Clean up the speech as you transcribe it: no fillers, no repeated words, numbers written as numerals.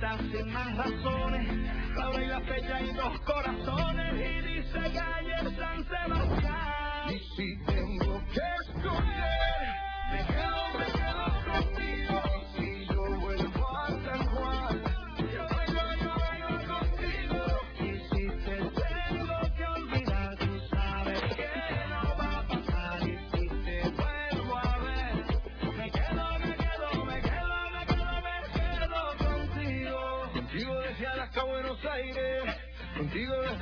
cita sin más razones, la hora y la fecha y dos corazones, y dice calle San Sebastián. Y si tengo que escoger, me quedo contigo. Y si yo vuelvo a San Juan, yo bailo contigo. Y si te tengo que olvidar, tú sabes que no va a pasar. Y si te vuelvo a ver, me quedo contigo. Contigo desde Alaska a Buenos Aires, contigo desde